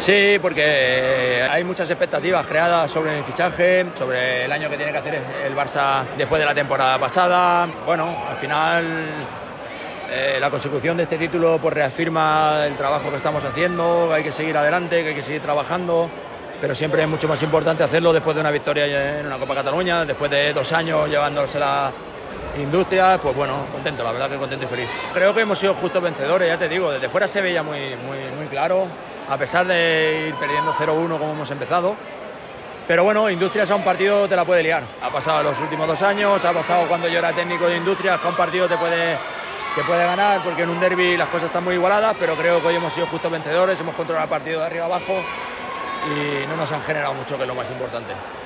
Sí, porque hay muchas expectativas creadas sobre el fichaje, sobre el año que tiene que hacer el Barça después de la temporada pasada. Bueno, al final la consecución de este título pues reafirma el trabajo que estamos haciendo, que hay que seguir adelante, que hay que seguir trabajando, pero siempre es mucho más importante hacerlo después de una victoria en una Copa Cataluña, después de 2 años llevándosela Industria. Pues bueno, contento, la verdad que contento y feliz. Creo que hemos sido justos vencedores, ya te digo, desde fuera se veía muy claro, a pesar de ir perdiendo 0-1 como hemos empezado. Pero bueno, Industrias a un partido te la puede liar. Ha pasado los últimos 2 años, ha pasado cuando yo era técnico de Industrias, que a un partido te puede ganar, porque en un derbi las cosas están muy igualadas, pero creo que hoy hemos sido justos vencedores, hemos controlado el partido de arriba abajo y no nos han generado mucho, que es lo más importante.